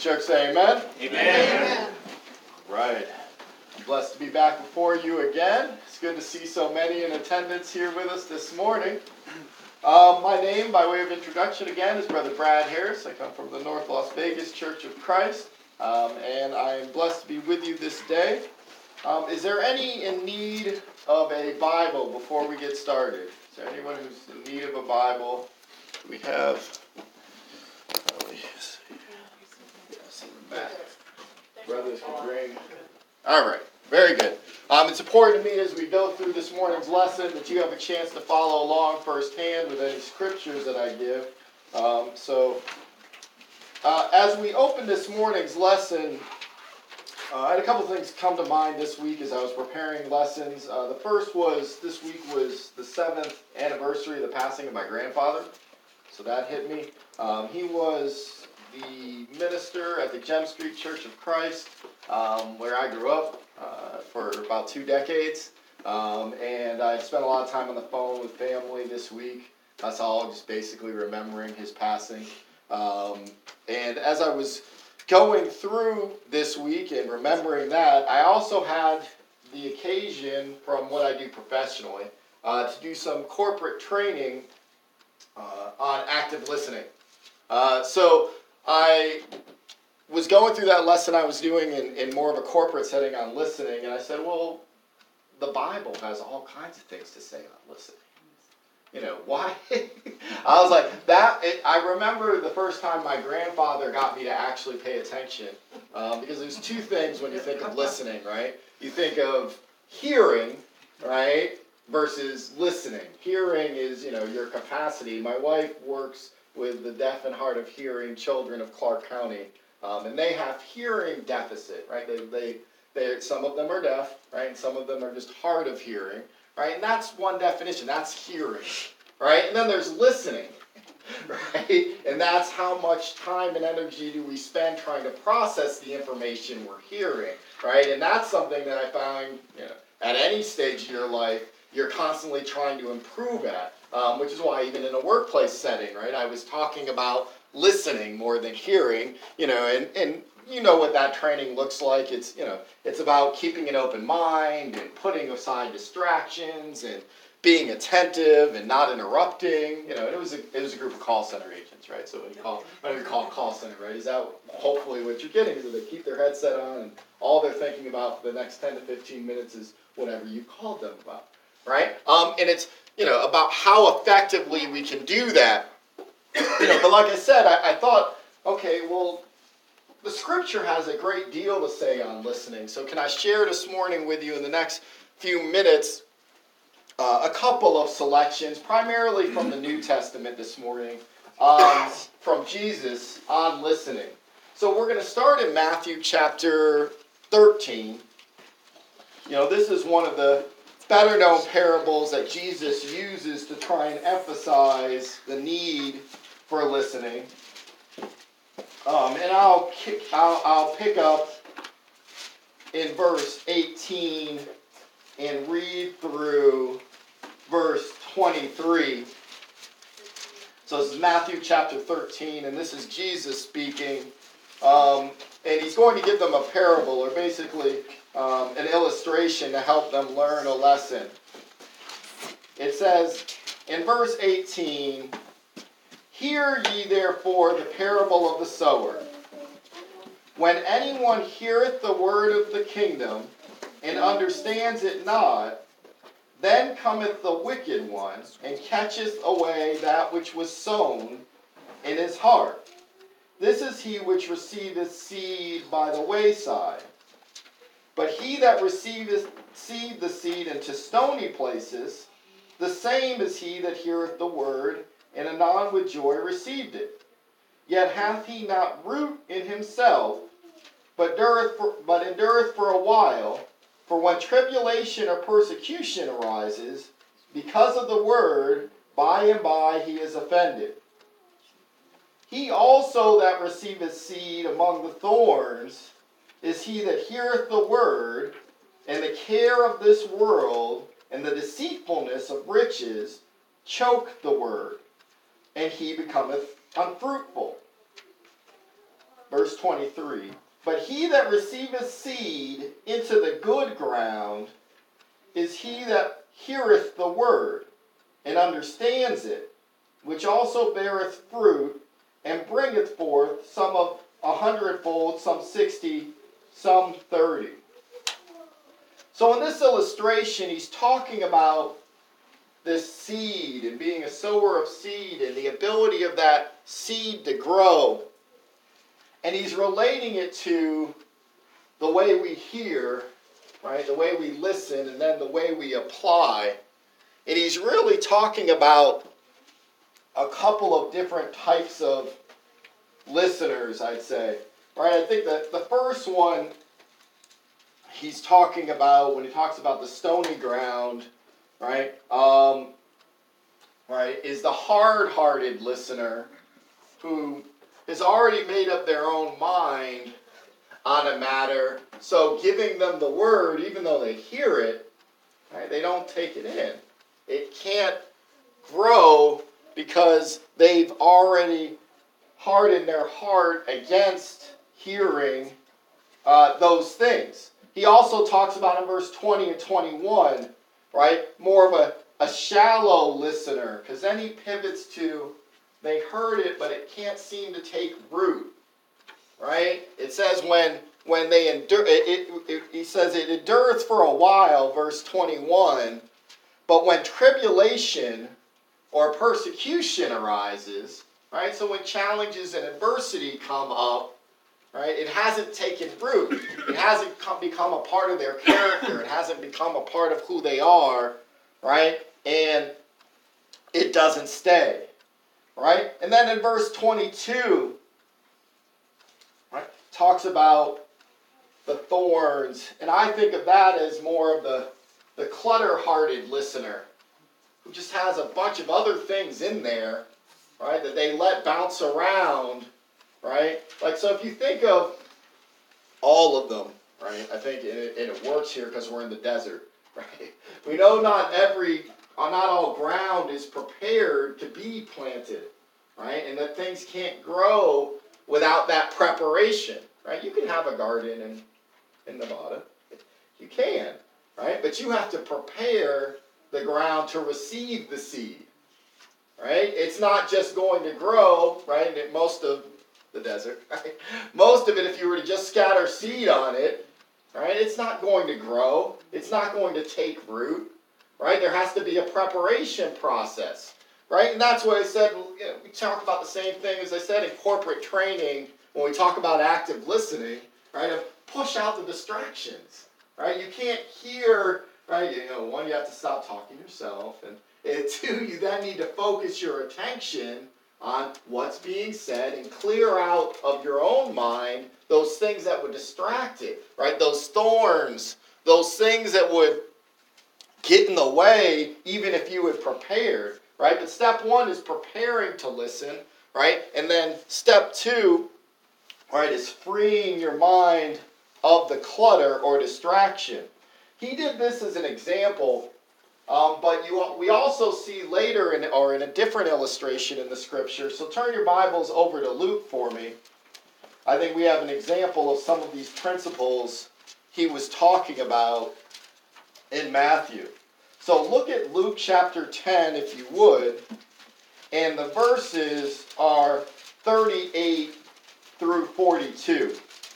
Church say amen. Amen. Right. I'm blessed to be back before you again. It's good to see so many in attendance here with us this morning. My name, by way of introduction again, is Brother Brad Harris. I come from the North Las Vegas Church of Christ, and I am blessed to be with you this day. Is there any in need of a Bible before we get started? Is there anyone who's in need of a Bible? We have... Brothers can bring. All right, very good. It's important to me as we go through this morning's lesson that you have a chance to follow along firsthand with any scriptures that I give. As we open this morning's lesson, I had a couple things come to mind this week as I was preparing lessons. The first was this week was the 7th anniversary of the passing of my grandfather, so that hit me. He was the minister at the Gem Street Church of Christ, where I grew up for about 2 decades. And I spent a lot of time on the phone with family this week. That's all, just basically remembering his passing. And as I was going through this week and remembering that, I also had the occasion from what I do professionally to do some corporate training on active listening. So I was going through that lesson I was doing in more of a corporate setting on listening, and I said, well, the Bible has all kinds of things to say on listening. You know, why? I was like, I remember the first time my grandfather got me to actually pay attention, because there's two things when you think of listening, right? You think of hearing, right, versus listening. Hearing is, your capacity. My wife works with the deaf and hard of hearing children of Clark County, and they have hearing deficit, right? They some of them are deaf, right, and some of them are just hard of hearing, right? And that's one definition. That's hearing, right? And then there's listening, right? And that's how much time and energy do we spend trying to process the information we're hearing, right? And that's something that I found, at any stage of your life, you're constantly trying to improve at. Which is why even in a workplace setting, right, I was talking about listening more than hearing, and you know what that training looks like. It's about keeping an open mind and putting aside distractions and being attentive and not interrupting, and it was a group of call center agents, right? So when we call call center, right, is that hopefully what you're getting is that they keep their headset on and all they're thinking about for the next 10 to 15 minutes is whatever you called them about, right? And it's about how effectively we can do that. But like I said, I thought, okay, well, the scripture has a great deal to say on listening. So can I share this morning with you in the next few minutes a couple of selections, primarily from the New Testament this morning, from Jesus on listening. So we're going to start in Matthew chapter 13. This is one of the better known parables that Jesus uses to try and emphasize the need for listening. And I'll pick up in verse 18 and read through verse 23. So this is Matthew chapter 13, and this is Jesus speaking. And he's going to give them a parable, or basically an illustration to help them learn a lesson. It says in verse 18, "Hear ye therefore the parable of the sower. When anyone heareth the word of the kingdom, and understands it not, then cometh the wicked one, and catcheth away that which was sown in his heart. This is he which receiveth seed by the wayside. But he that receiveth the seed into stony places, the same is he that heareth the word, and anon with joy received it. Yet hath he not root in himself, but endureth for a while. For when tribulation or persecution arises, because of the word, by and by he is offended. He also that receiveth seed among the thorns is he that heareth the word, and the care of this world and the deceitfulness of riches choke the word, and he becometh unfruitful. verse 23. But he that receiveth seed into the good ground is he that heareth the word, and understands it, which also beareth fruit, and bringeth forth some of 100-fold, some 60, some 30. So in this illustration, he's talking about this seed and being a sower of seed and the ability of that seed to grow. And he's relating it to the way we hear, right? The way we listen, and then the way we apply. And he's really talking about a couple of different types of listeners, I'd say. Right? I think that the first one he's talking about when he talks about the stony ground, right? Is the hard-hearted listener who has already made up their own mind on a matter. So giving them the word, even though they hear it, right, they don't take it in. It can't grow because they've already hardened their heart against hearing those things. He also talks about in verse 20 and 21, right, more of a shallow listener, because then he pivots to, they heard it, but it can't seem to take root, right? It says when they endure, he says it endureth for a while, verse 21, but when tribulation or persecution arises, right? So when challenges and adversity come up, right, it hasn't taken root. It hasn't become a part of their character. It hasn't become a part of who they are, right? And it doesn't stay, right? And then in verse 22, right, talks about the thorns. And I think of that as more of the clutter-hearted listener who just has a bunch of other things in there, right, that they let bounce around, right? Like, so if you think of all of them, right, I think, and it works here because we're in the desert, right? We know not all ground is prepared to be planted, right? And that things can't grow without that preparation, right? You can have a garden in Nevada. You can, right? But you have to prepare the ground to receive the seed, right? It's not just going to grow, right? And most of the desert, right? Most of it, if you were to just scatter seed on it, right? It's not going to grow. It's not going to take root, right? There has to be a preparation process, right? And that's what I said, we talk about the same thing as I said in corporate training when we talk about active listening, right? Of push out the distractions, right? You can't hear, right? One, you have to stop talking yourself, and two, you then need to focus your attention on what's being said and clear out of your own mind those things that would distract it, right? Those thorns, those things that would get in the way even if you had prepared, right? But step one is preparing to listen, right? And then step two, right, is freeing your mind of the clutter or distraction. He did this as an example, but we also see later in a different illustration in the scripture. So turn your Bibles over to Luke for me. I think we have an example of some of these principles he was talking about in Matthew. So look at Luke chapter 10, if you would, and the verses are 38 through 42.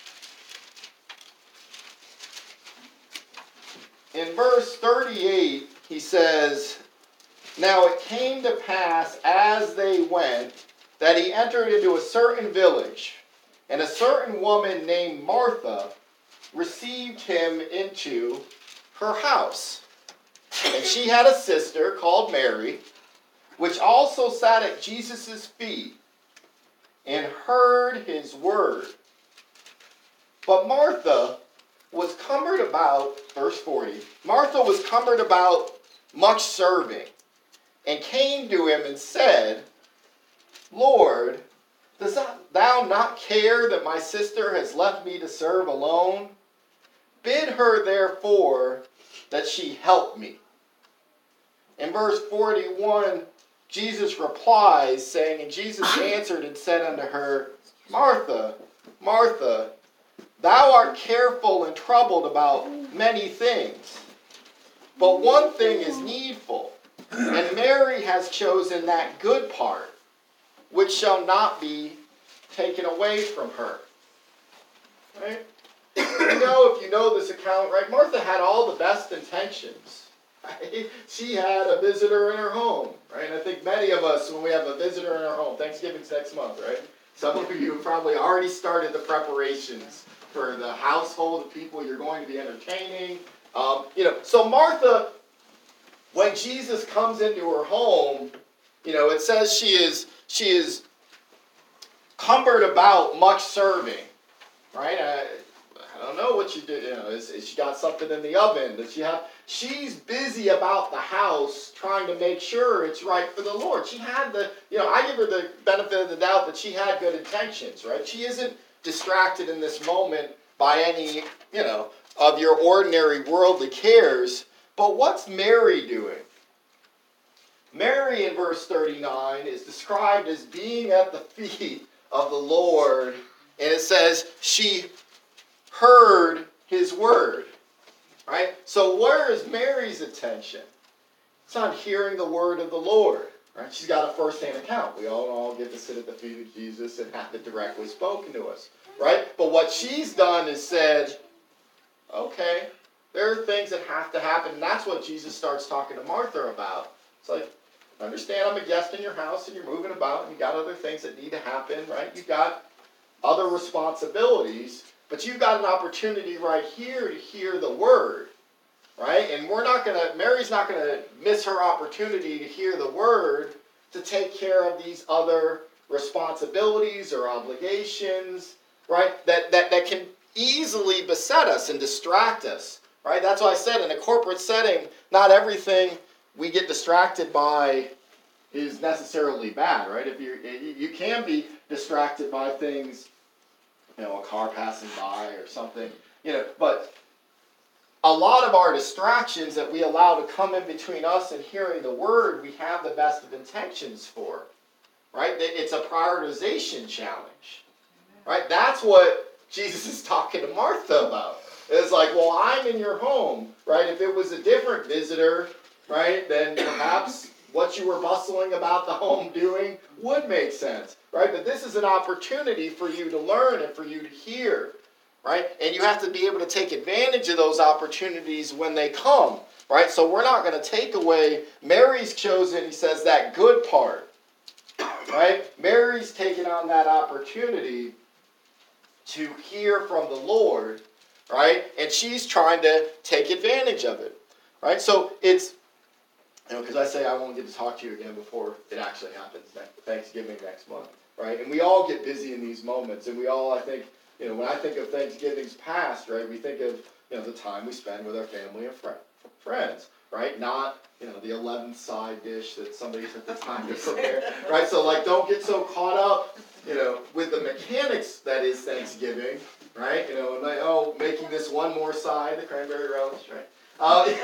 In verse 38, he says, "Now it came to pass as they went that he entered into a certain village, and a certain woman named Martha received him into her house. And she had a sister called Mary, which also sat at Jesus' feet and heard his word. But Martha was cumbered about," verse 40, "Martha was cumbered about much serving, and came to him and said, Lord, does thou not care that my sister has left me to serve alone? Bid her therefore that she help me." In verse 41, Jesus replies, saying, "And Jesus answered and said unto her, Martha, Martha, thou art careful and troubled about many things, but one thing is needful, and Mary has chosen that good part, which shall not be taken away from her. Right? If you know this account, right? Martha had all the best intentions. Right? She had a visitor in her home, right? And I think many of us, when we have a visitor in our home, Thanksgiving's next month, right? Some of you have probably already started the preparations for the household of people you're going to be entertaining. So Martha, when Jesus comes into her home, it says she is cumbered about much serving, right? I don't know what she did. Is she got something in the oven? Does she have? She's busy about the house, trying to make sure it's right for the Lord. She had I give her the benefit of the doubt that she had good intentions, right? She isn't distracted in this moment by any, of your ordinary worldly cares. But what's Mary doing? Mary in verse 39 is described as being at the feet of the Lord, and it says she heard his word, right? So where is Mary's attention? It's on hearing the word of the Lord, right? She's got a first-hand account. We all get to sit at the feet of Jesus and have it directly spoken to us, right? But what she's done is said, okay, there are things that have to happen, and that's what Jesus starts talking to Martha about. It's like, understand I'm a guest in your house, and you're moving about, and you got other things that need to happen, right? You've got other responsibilities, but you've got an opportunity right here to hear the word, right? And Mary's not going to miss her opportunity to hear the word to take care of these other responsibilities or obligations, right? That can easily beset us and distract us, right? That's why I said in a corporate setting, not everything we get distracted by is necessarily bad, right? If you can be distracted by things, a car passing by or something, but a lot of our distractions that we allow to come in between us and hearing the word, we have the best of intentions for, right? It's a prioritization challenge, right? That's what Jesus is talking to Martha about. It's like, well, I'm in your home, right? If it was a different visitor, right, then perhaps what you were bustling about the home doing would make sense, right? But this is an opportunity for you to learn and for you to hear, right? And you have to be able to take advantage of those opportunities when they come, right? So we're not going to take away, Mary's chosen, he says, that good part, right? Mary's taken on that opportunity to hear from the Lord, right? And she's trying to take advantage of it, right? So it's, because I say I won't get to talk to you again before it actually happens, Thanksgiving next month, right? And we all get busy in these moments, and we all, I think, when I think of Thanksgiving's past, right, we think of, the time we spend with our family and friends, right? Not, the 11th side dish that somebody took the time to prepare, right? So, don't get so caught up, with the mechanics that is Thanksgiving, right? Making this one more side, the cranberry relish, right? Right,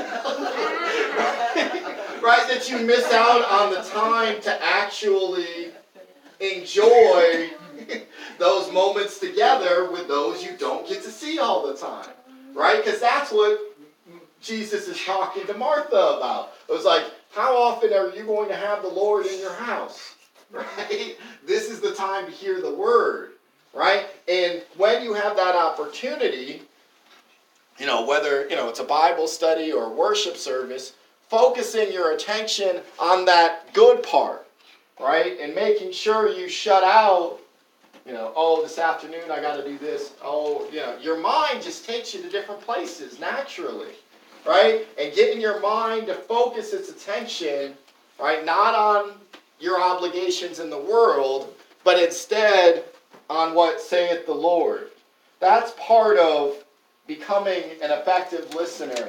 that you miss out on the time to actually enjoy those moments together with those you don't get to see all the time, right? Because that's what Jesus is talking to Martha about. It was like, how often are you going to have the Lord in your house, right? This is the time to hear the word, right? And when you have that opportunity, whether, it's a Bible study or worship service, focusing your attention on that good part, right? And making sure you shut out, this afternoon I got to do this. Your mind just takes you to different places naturally, right? And getting your mind to focus its attention, right, not on your obligations in the world, but instead on what saith the Lord. That's part of becoming an effective listener,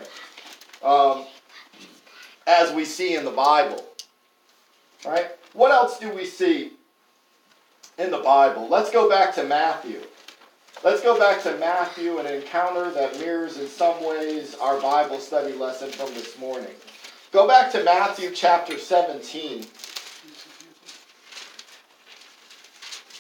as we see in the Bible. Right? What else do we see in the Bible? Let's go back to Matthew. Let's go back to Matthew, an encounter that mirrors in some ways our Bible study lesson from this morning. Go back to Matthew chapter 17.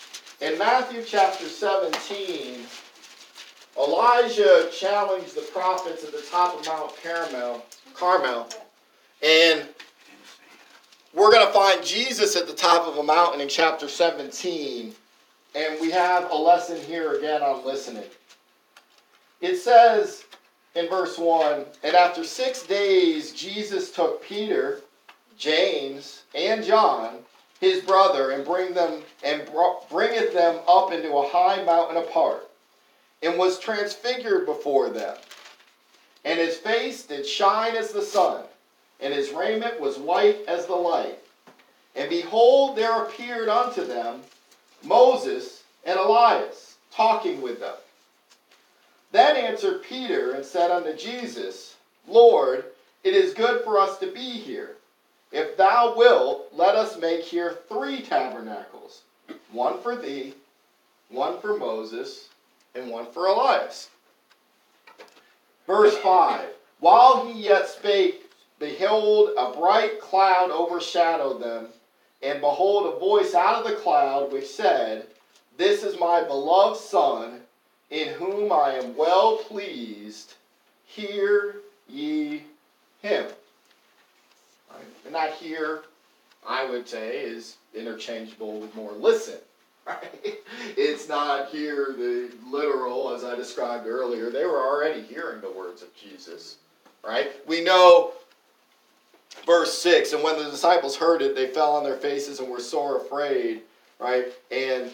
In Matthew chapter 17, Elijah challenged the prophets at the top of Mount Carmel, and we're going to find Jesus at the top of a mountain in chapter 17, and we have a lesson here again on listening. It says in verse 1, "And after 6 days Jesus took Peter, James, and John, his brother, and bringeth them up into a high mountain apart, and was transfigured before them. And his face did shine as the sun, and his raiment was white as the light. And behold, there appeared unto them Moses and Elias, talking with them. Then answered Peter and said unto Jesus, Lord, it is good for us to be here. If thou wilt, let us make here 3 tabernacles, one for thee, one for Moses, and one for Elias." Verse 5, "While he yet spake, behold, a bright cloud overshadowed them, and behold, a voice out of the cloud which said, This is my beloved Son, in whom I am well pleased. Hear ye him." Right? And that "hear," I would say, is interchangeable with more "listen." Right? It's not "hear" the literal, as I described earlier. They were already hearing the words of Jesus. Right? We know verse 6, "And when the disciples heard it, they fell on their faces and were sore afraid." Right? And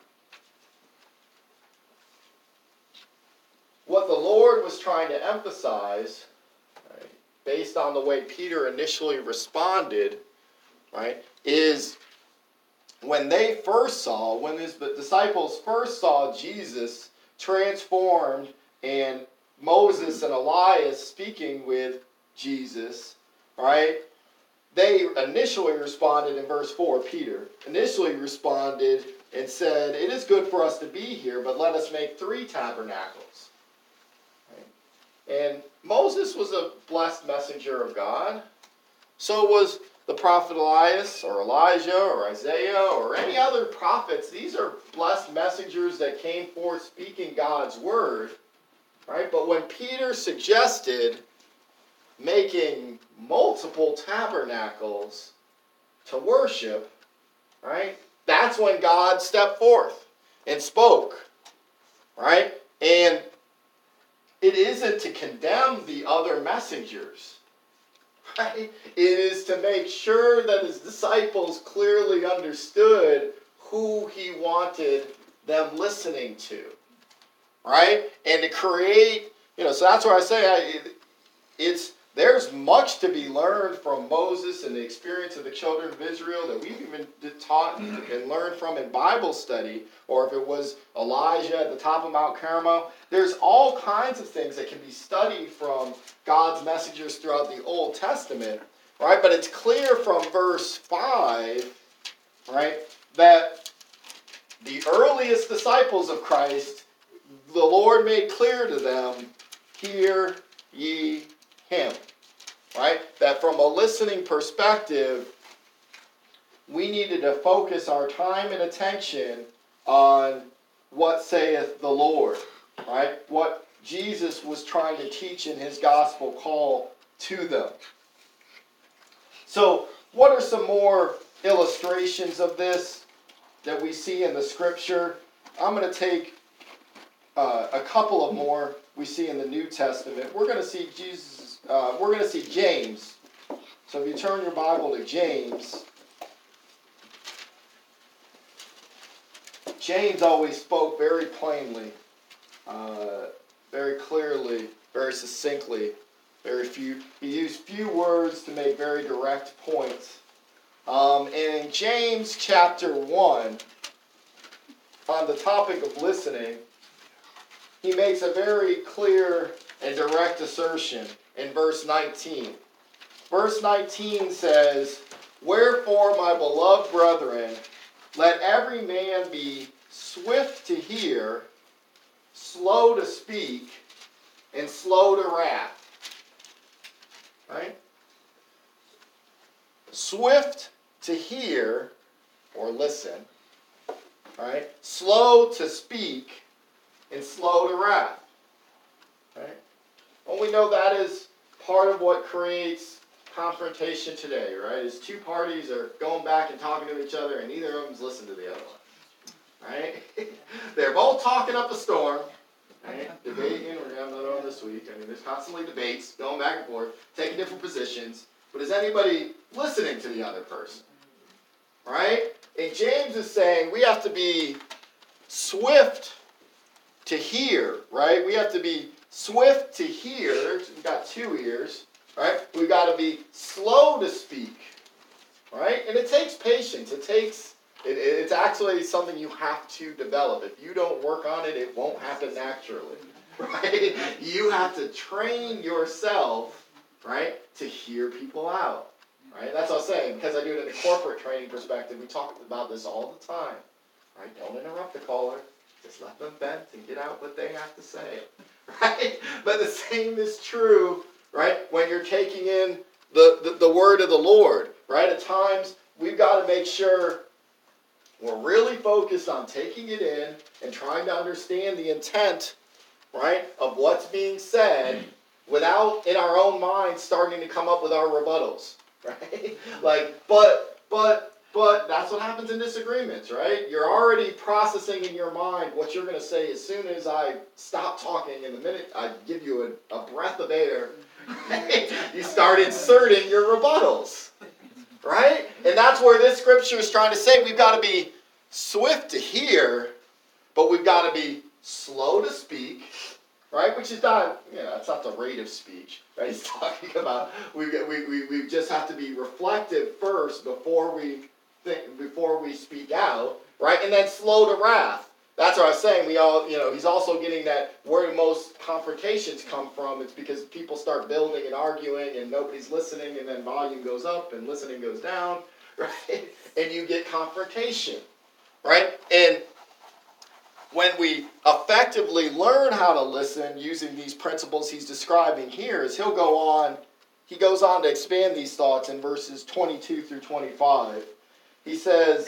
what the Lord was trying to emphasize, right, based on the way Peter initially responded, right, is when the disciples first saw Jesus transformed and Moses and Elias speaking with Jesus, right, they initially responded in verse 4, Peter initially responded and said, "It is good for us to be here, but let us make 3 tabernacles." Right? And Moses was a blessed messenger of God. So was the prophet Elias or Elijah or Isaiah or any other prophets. These are blessed messengers that came forth speaking God's word. Right? But when Peter suggested making multiple tabernacles to worship, right, that's when God stepped forth and spoke. Right? And it isn't to condemn the other messengers. Right? It is to make sure that his disciples clearly understood who he wanted them listening to. Right? And to create, so that's why I say there's much to be learned from Moses and the experience of the children of Israel that we've even taught and learned from in Bible study, or if it was Elijah at the top of Mount Carmel. There's all kinds of things that can be studied from God's messengers throughout the Old Testament, right? But it's clear from verse 5, right, that the earliest disciples of Christ, the Lord made clear to them, "Hear ye him." Right? That from a listening perspective, we needed to focus our time and attention on what saith the Lord. Right? What Jesus was trying to teach in his gospel call to them. So, what are some more illustrations of this that we see in the scripture? I'm going to take a couple of more we see in the New Testament. We're going to see James. So if you turn your Bible to James, James always spoke very plainly, very clearly, very succinctly. He used few words to make very direct points. And in James chapter 1, on the topic of listening, he makes a very clear and direct assertion in verse 19. Verse 19 says, "Wherefore, my beloved brethren, let every man be swift to hear, slow to speak, and slow to wrath." Right? Swift to hear or listen, right? Slow to speak and slow to wrath, right? Well, we know that is part of what creates confrontation today, right? Is two parties are going back and talking to each other and neither of them's listening to the other one, right? They're both talking up a storm, right? Debating, we're having another one this week. I mean, there's constantly debates, going back and forth, taking different positions, but is anybody listening to the other person, right? And James is saying we have to be swift to hear, right? We have to be swift to hear. We've got two ears, right? We've got to be slow to speak, right? And it takes patience. It's actually something you have to develop. If you don't work on it, it won't happen naturally, right? You have to train yourself, right, to hear people out, right? That's what I was saying. Because I do it in a corporate training perspective, we talk about this all the time, right? Don't interrupt the caller. Just let them vent and get out what they have to say, right? But the same is true, right, when you're taking in the word of the Lord, right? At times, we've got to make sure we're really focused on taking it in and trying to understand the intent, right, of what's being said without, in our own minds, starting to come up with our rebuttals, right? Like, but that's what happens in disagreements, right? You're already processing in your mind what you're going to say as soon as I stop talking, and the minute I give you a breath of air, right, you start inserting your rebuttals, right? And that's where this scripture is trying to say we've got to be swift to hear, but we've got to be slow to speak, right? Which is not, it's not the rate of speech, right? He's talking about we just have to be reflective first before we speak out, right? And then slow to wrath. That's what I was saying. We all, he's also getting that where most confrontations come from. It's because people start building and arguing and nobody's listening, and then volume goes up and listening goes down, right? And you get confrontation, right? And when we effectively learn how to listen using these principles he's describing here, is he goes on to expand these thoughts in verses 22 through 25. He says,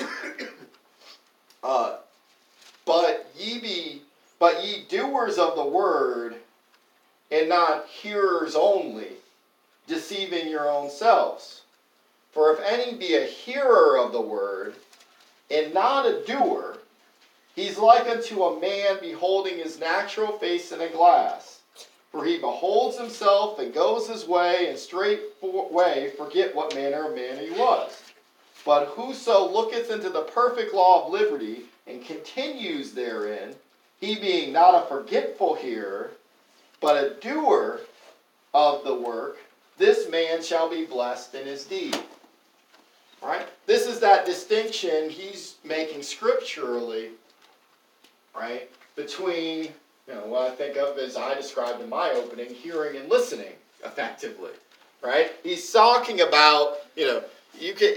But ye doers of the word, and not hearers only, deceiving your own selves. For if any be a hearer of the word, and not a doer, he's like unto a man beholding his natural face in a glass. For he beholds himself, and goes his way, and straightway forget what manner of man he was. But whoso looketh into the perfect law of liberty, and continues therein, he being not a forgetful hearer, but a doer of the work, this man shall be blessed in his deed. Right? This is that distinction he's making scripturally, right, between what I think of as I described in my opening, hearing and listening effectively. Right? He's talking about, you can,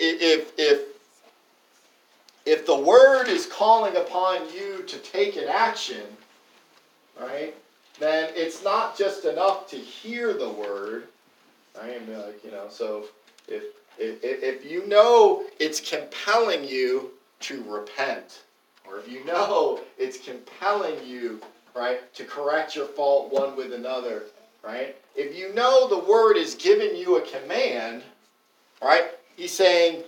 if the word is calling upon you to take an action, right, then it's not just enough to hear the word, right? And so if it's compelling you to repent, or if it's compelling you, right, to correct your fault one with another, right? If the word is giving you a command, right, he's saying,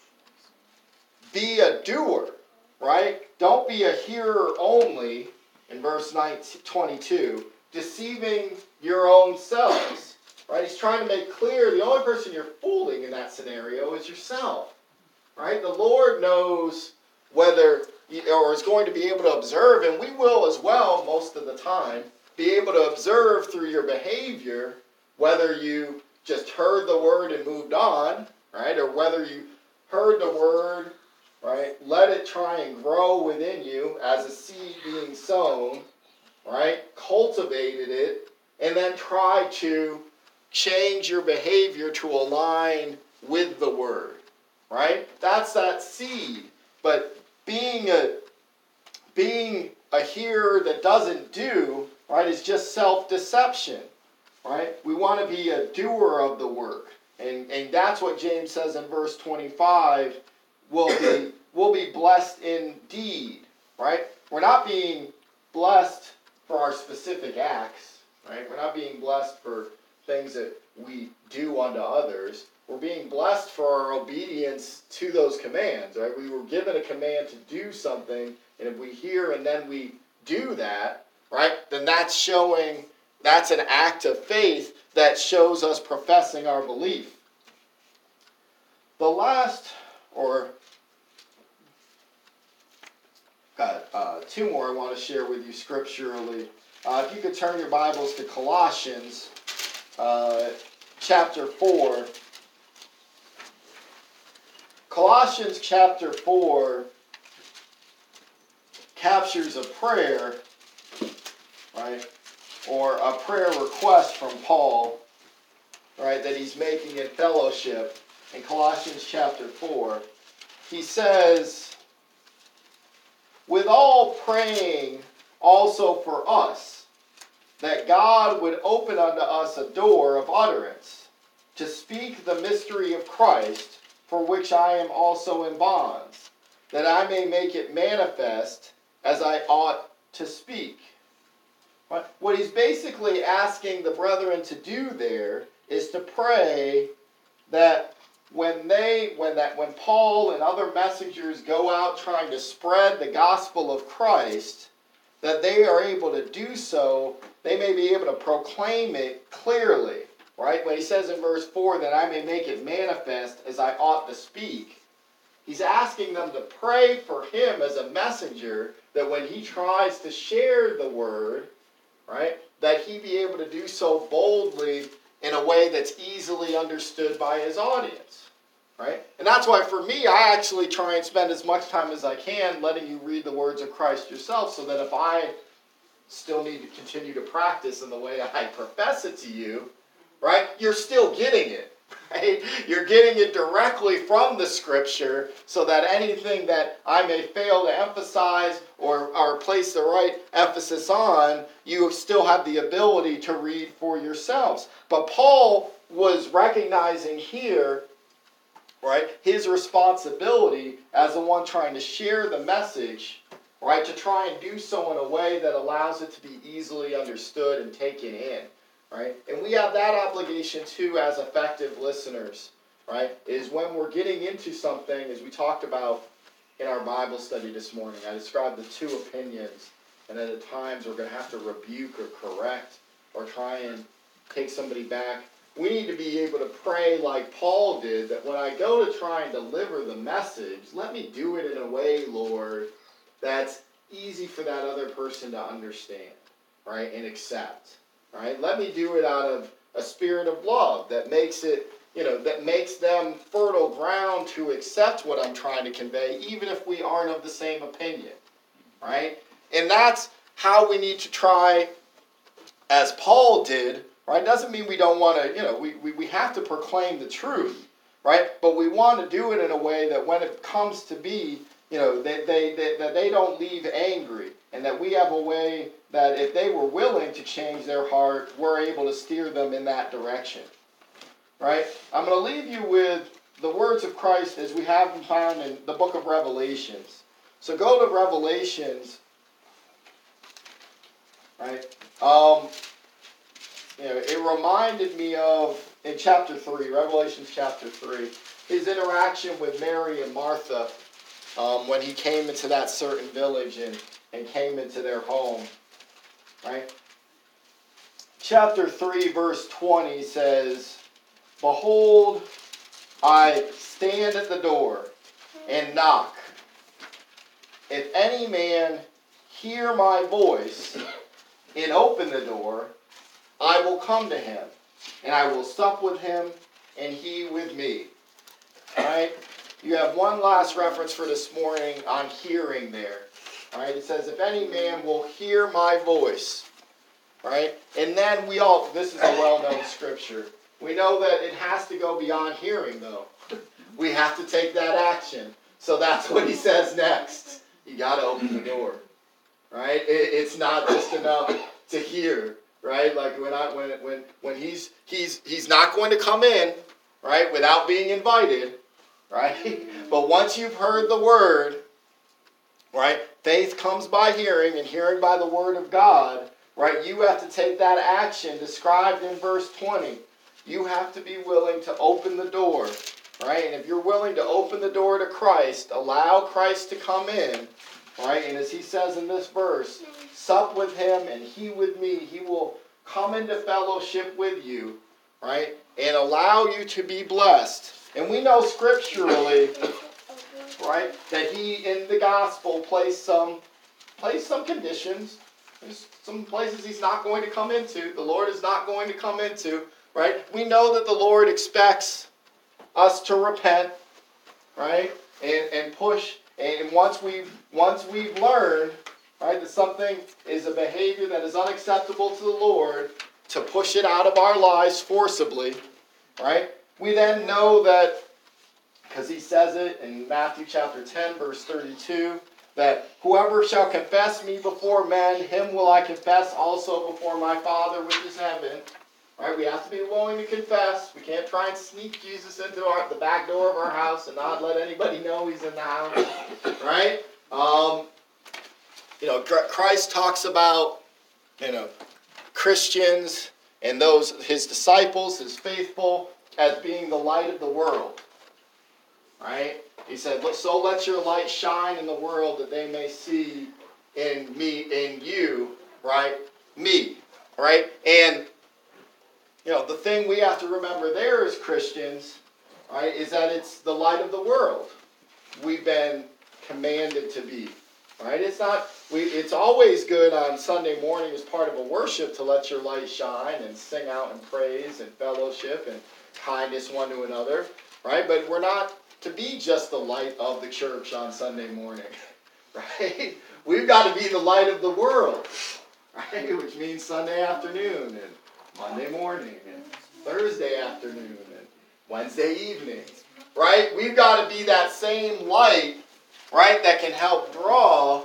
be a doer, right? Don't be a hearer only, in verse 22, deceiving your own selves, right? He's trying to make clear the only person you're fooling in that scenario is yourself, right? The Lord knows whether, or is going to be able to observe, and we will as well most of the time, be able to observe through your behavior whether you just heard the word and moved on, right? Or whether you heard the word, right? Let it try and grow within you as a seed being sown, right? Cultivated it, and then try to change your behavior to align with the word, right? That's that seed. But being a hearer that doesn't do, right, is just self-deception, right? We want to be a doer of the work. And that's what James says in verse 25, will be blessed indeed, right? We're not being blessed for our specific acts, right? We're not being blessed for things that we do unto others. We're being blessed for our obedience to those commands, right? We were given a command to do something, and if we hear and then we do that, right, then that's an act of faith that shows us professing our belief. The last, or got two more I want to share with you scripturally. If you could turn your Bibles to Colossians chapter 4. Colossians chapter 4 captures a prayer, right, or a prayer request from Paul, right, that he's making in fellowship. In Colossians chapter 4, he says, with all praying also for us, that God would open unto us a door of utterance, to speak the mystery of Christ, for which I am also in bonds, that I may make it manifest as I ought to speak. What he's basically asking the brethren to do there is to pray that when Paul and other messengers go out trying to spread the gospel of Christ, that they are able to do so, they may be able to proclaim it clearly, right? When he says in verse 4 that I may make it manifest as I ought to speak, he's asking them to pray for him as a messenger, that when he tries to share the word, right, that he be able to do so boldly in a way that's easily understood by his audience, right? And that's why for me, I actually try and spend as much time as I can letting you read the words of Christ yourself, so that if I still need to continue to practice in the way I profess it to you, right, you're still getting it, right? You're getting it directly from the Scripture, so that anything that I may fail to emphasize or place the right emphasis on, you still have the ability to read for yourselves. But Paul was recognizing here, right, his responsibility as the one trying to share the message, right, to try and do so in a way that allows it to be easily understood and taken in, right? And we have that obligation too as effective listeners, right, is when we're getting into something, as we talked about in our Bible study this morning. I described the two opinions, and at times we're going to have to rebuke or correct or try and take somebody back. We need to be able to pray like Paul did, that when I go to try and deliver the message, let me do it in a way, Lord, that's easy for that other person to understand, right, and accept, right? Let me do it out of a spirit of love that makes it, that makes them fertile ground to accept what I'm trying to convey, even if we aren't of the same opinion, right? And that's how we need to try, as Paul did, right? Doesn't mean we don't want to, we have to proclaim the truth, right? But we want to do it in a way that when it comes to be, that they don't leave angry, and that we have a way that if they were willing to change their heart, we're able to steer them in that direction, right? I'm going to leave you with the words of Christ as we have them found in the book of Revelations. So go to Revelations, right? It reminded me of, in chapter 3, Revelations chapter 3, his interaction with Mary and Martha when he came into that certain village and came into their home, right? Chapter 3, verse 20 says, behold, I stand at the door and knock. If any man hear my voice and open the door, I will come to him, and I will sup with him, and he with me. All right? You have one last reference for this morning on hearing there. All right? It says, if any man will hear my voice. All right? And then this is a well-known scripture. We know that it has to go beyond hearing, though. We have to take that action. So that's what he says next. You got to open the door. Right? It's not just enough to hear. Right? Like when he's not going to come in, right, without being invited, right? But once you've heard the word, right? Faith comes by hearing, and hearing by the word of God, right? You have to take that action described in verse 20. You have to be willing to open the door, right? And if you're willing to open the door to Christ, allow Christ to come in, right? And as he says in this verse, sup with him and he with me. He will come into fellowship with you, right? And allow you to be blessed. And we know scripturally, right, that he in the gospel placed some conditions. There's some places he's not going to come into. The Lord is not going to come into, right? We know that the Lord expects us to repent, right? And push. And once we've learned, right, that something is a behavior that is unacceptable to the Lord, to push it out of our lives forcibly, right? We then know that, because he says it in Matthew chapter 10, verse 32, that whoever shall confess me before men, him will I confess also before my Father which is heaven. Right? We have to be willing to confess. We can't try and sneak Jesus into the back door of our house and not let anybody know he's in the house. Right? Christ talks about, Christians and those, his disciples, his faithful, as being the light of the world. Right? He said, so let your light shine in the world that they may see in me, in you, right? Me, right? And, the thing we have to remember there as Christians, right, is that it's the light of the world we've been commanded to be, right? It's always good on Sunday morning as part of a worship to let your light shine and sing out and praise and fellowship and kindness one to another, right? But we're not to be just the light of the church on Sunday morning, right? We've got to be the light of the world, right? Which means Sunday afternoon and Monday morning and Thursday afternoon and Wednesday evening, right? We've got to be that same light, right, that can help draw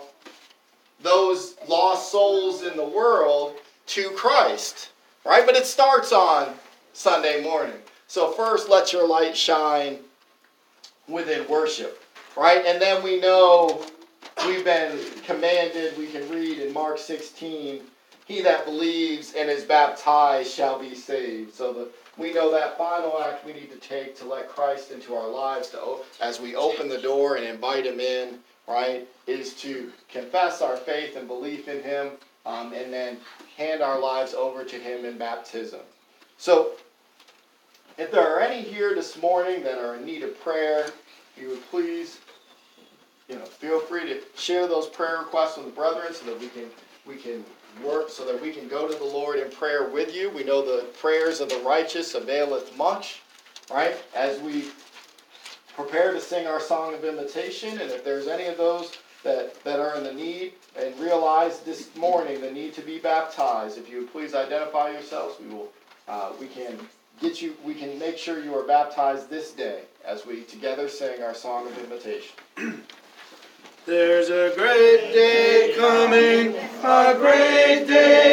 those lost souls in the world to Christ, right? But it starts on Sunday morning. So first, let your light shine within worship, right? And then we know we've been commanded, we can read in Mark 16, he that believes and is baptized shall be saved. So we know that final act we need to take to let Christ into our lives as we open the door and invite him in, right, is to confess our faith and belief in him, and then hand our lives over to him in baptism. So if there are any here this morning that are in need of prayer, if you would please, feel free to share those prayer requests with the brethren so that we can work, so that we can go to the Lord in prayer with you. We know the prayers of the righteous availeth much, right? As we prepare to sing our song of invitation, and if there's any of those that are in the need and realize this morning the need to be baptized, if you would please identify yourselves, we can make sure you are baptized this day as we together sing our song of invitation. There's a great day coming, a great day.